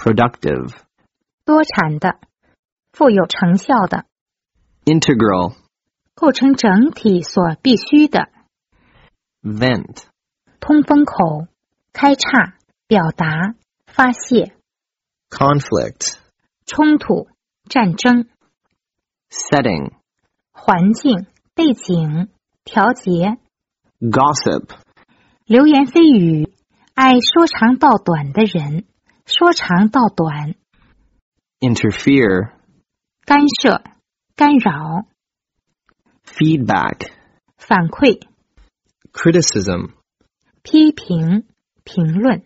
productive, 多产的，富有成效的， integral, 构成整体所必须的， vent, 通风口，开岔，表达，发泄， conflict, 冲突，战争， setting, 环境，背景，调节， gossip, 流言蜚语，爱说长道短的人，说长道短， interfere, 干涉，干扰， feedback, 反馈， criticism, 批评，评论，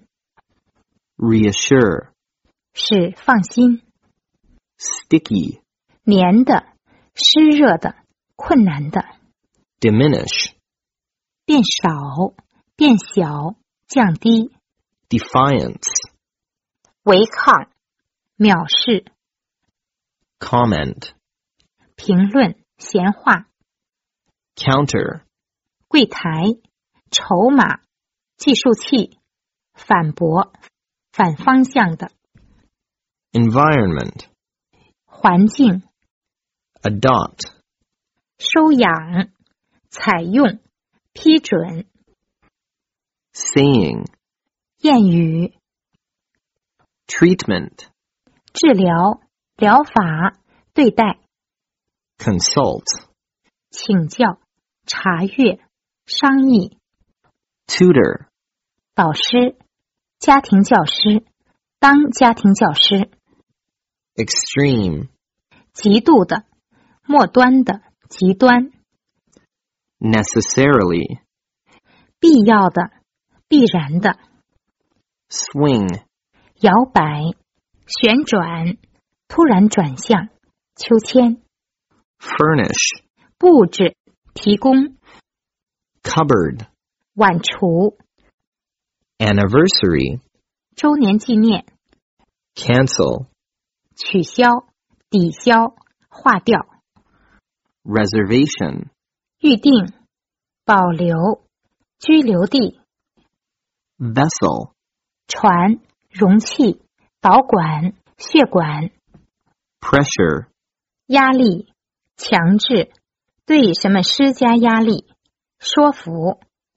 reassure, 使放心， sticky, 黏的，湿热的，困难的， diminish, 变少，变小，降低， defiance, 违抗，藐视， comment, 评论，闲话， counter, 柜台，筹码，计数器，反驳，反方向的， environment, 环境， adopt, 收养，采用，批准， saying, 谚语， treatment, 治疗，疗法，对待， consult, 请教，查阅，商议， tutor, 导师，家庭教师，当家庭教师， extreme, 极度的，末端的，极端， necessarily, 必要的，必然的， swing, 摇摆，旋转，突然转向，秋千， furnish, 布置，提供， cupboard, 晚厨， anniversary, 周年纪念， cancel, 取消，抵消，划掉， reservation, 预定，保留，居留地， vessel, 船，容器，导管，血管， pressure, 压力，强制，对什么施加压力，说服，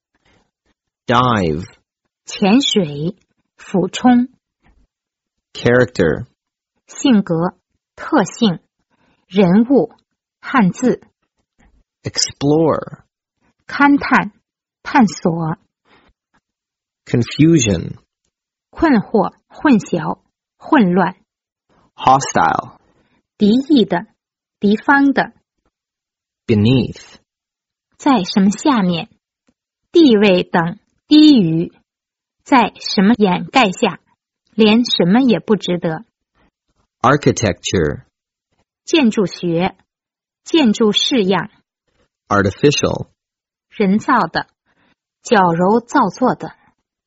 dive, 潜水，俯冲， character, 性格，特性，人物，汉字， explore, 勘探，探索， confusion, 困惑，混淆，混乱， hostile, 敌意的，敌方的， beneath, 在什么下面，地位等低于，在什么掩盖下，连什么也不值得， architecture, 建筑学，建筑式样， artificial, 人造的，矫揉造作的，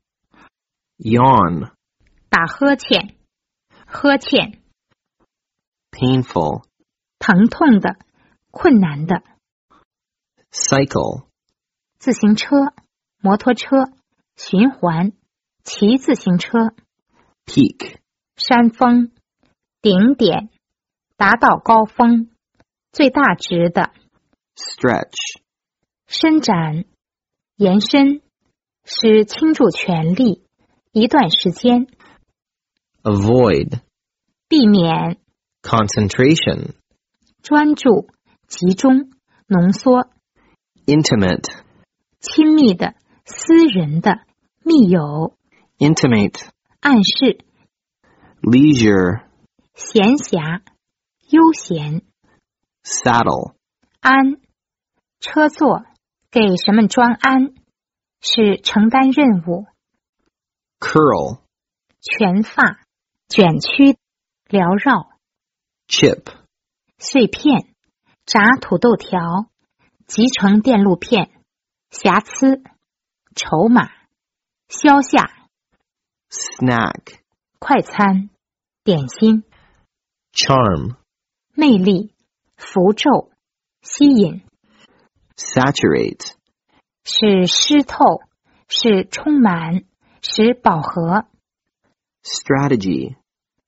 yawn, 打呵欠，呵欠， painful, 疼痛的，困难的， cycle, 自行车，摩托车，循环，骑自行车， peak, 山峰，顶点，达到高峰，最大值的， stretch, 伸展，延伸，使倾注全力，一段时间， avoid, 避免， concentration, 专注，集中，浓缩， intimate, 亲密的，私人的，密友， intimate, 暗示， leisure, 闲暇，悠闲， saddle, 安，车座，给什么装安，是承担任务， curl, 全发，卷曲，缭绕， chip, 碎片，炸土豆条，集成电路片，瑕疵，筹码，消夏， snack, 快餐，点心， charm, 魅力，符咒，吸引， saturate, 使湿透，使充满，使饱和， strategy,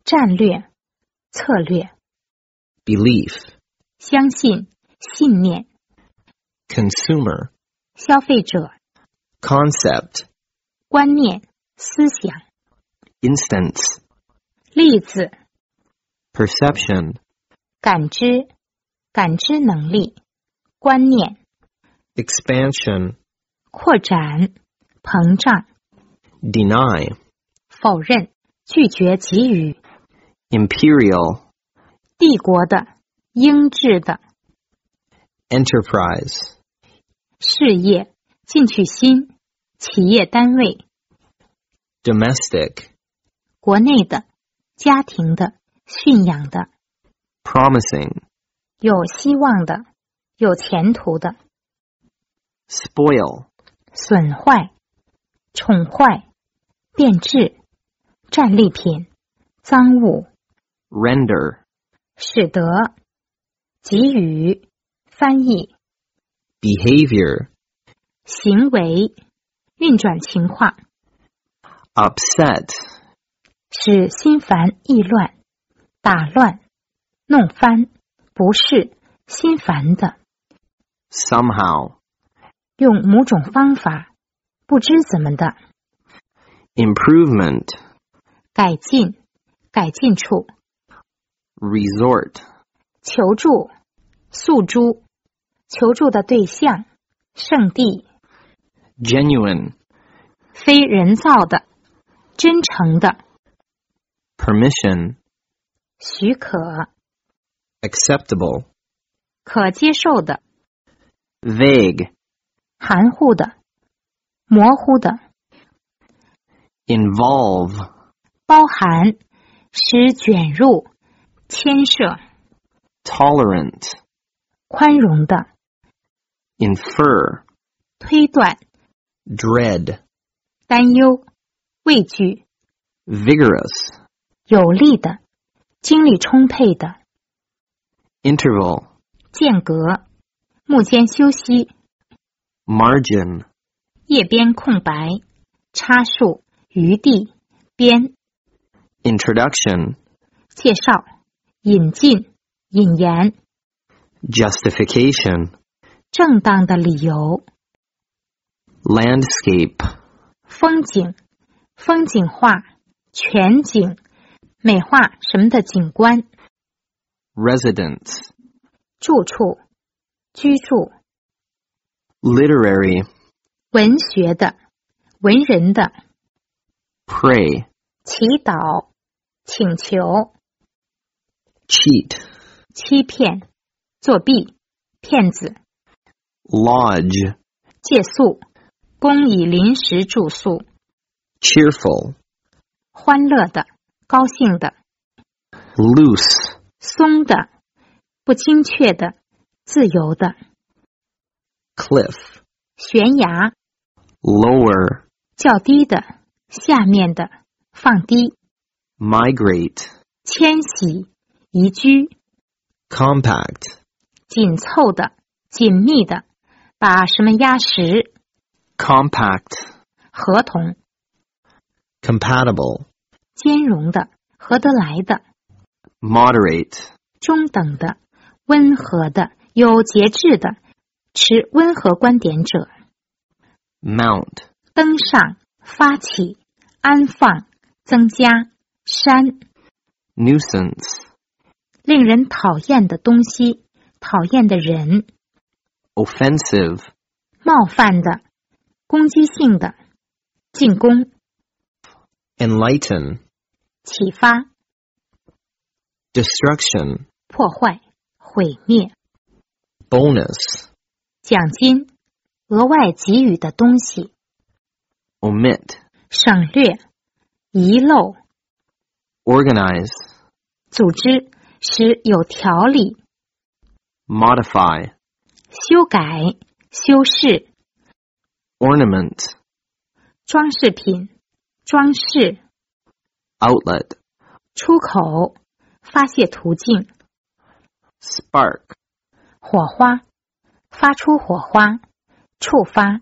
战略、策略。 belief, 相信、信念。 consumer, 消费者。 concept, 观念、思想。 instance, 例子。 perception, 感知、感知能力。观念。 expansion, 扩展、膨胀。 deny, 否认、拒绝给予。 imperial, 帝国的、英制的。 enterprise, 事业、进取心。企业单位。 domestic, 国内的、家庭的、驯养的。 promising, 有希望的、有前途的。 spoil, 损坏、宠坏、变质、战利品、赃物。 render, 使得、给予、翻译。 behavior, 行为、运转情况。 upset, 使心烦意乱、打乱、弄翻、不是、心烦的。 somehow, 用某种方法，不知怎么的。 improvement, 改进、改进处。 resort, 求助、诉诸。求助的对象、圣地。 genuine, 非人造的、真诚的。 permission, 许可、 acceptable, 可接受的。 vague, 含糊的、模糊的。 involve, 包含、使卷入、牵涉。 tolerant, 宽容的。 infer, 推断、 dread, 担忧、畏惧。 vigorous, 有力的、精力充沛的。 interval, 间隔、幕间休息。 margin, 页边空白、插数、余地、边。 introduction, 介绍、引进、引言。 justification, 正当的理由。 landscape, 风景、风景画、全景、美化什么的景观。 residence, 住处、居住。 literary, 文学的、文人的。 pray, 祈祷、请求。 cheat, 欺骗、作弊、骗子。 lodge, 借宿、供以临时住宿。 cheerful, 欢乐的、高兴的。 loose, 松的、不精确的、自由的。 cliff, 悬崖、 lower, 较低的、下面的、放低。 migrate, 迁徙、移居。 compact, 紧凑的、紧密的，把什么压实。 compact, 合同。 compatible, 兼容的、合得来的。 moderate, 中等的、温和的、有节制的，持温和观点者。 mount, 登上、发起、安放、增加、删。 nuisance, 令人讨厌的东西、讨厌的人。 offensive, 冒犯的、攻击性的、进攻、 enlighten, 启发、 destruction, 破坏、毁灭。 bonus, 奖金、额外给予的东西。 omit, 省略、遗漏。 organize, 组织，使有条理。 modify, 修改、修饰。 ornament, 装饰品、装饰。 outlet, 出口、发泄途径。 spark, 火花、发出火花、触发。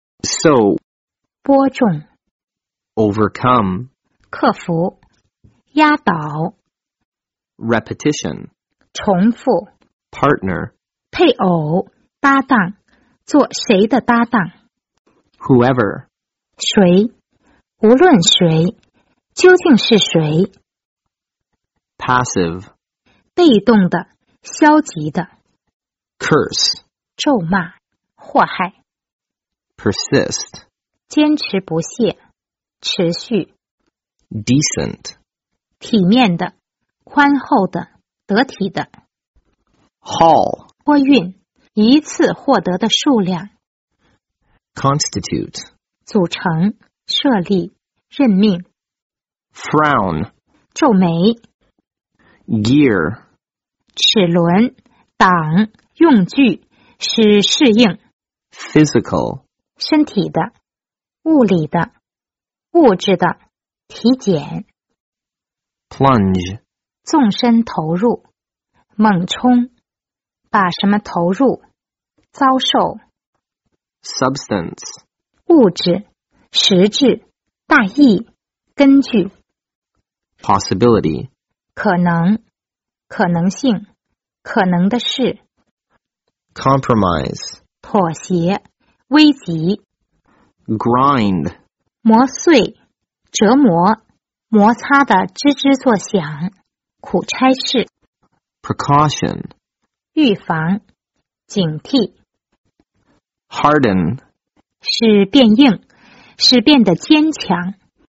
sow, 播种、 overcome, 克服、 压倒， repetition, 重复， partner, 配偶，搭档，做谁的搭档， whoever, 谁，无论谁，究竟是谁， passive, 被动的，消极的， curse, 咒骂，祸害， persist, 坚持不懈，持续， decent, 体面的，宽厚的，得体的， haul, 托运，一次获得的数量， constitute, 组成，设立，任命， frown, 皱眉， gear, 齿轮，档，用具，使适应， physical, 身体的，物理的，物质的，体检， plunge, 纵身投入，猛冲，把什么投入，遭受， substance, 物质，实质，大意，根据， possibility, 可能，可能性，可能的事， compromise, 妥协，危急， grind, 磨碎，折磨，摩擦的吱吱作响，苦差事， precaution, 预防，警惕， harden, 使变硬，使变得坚强，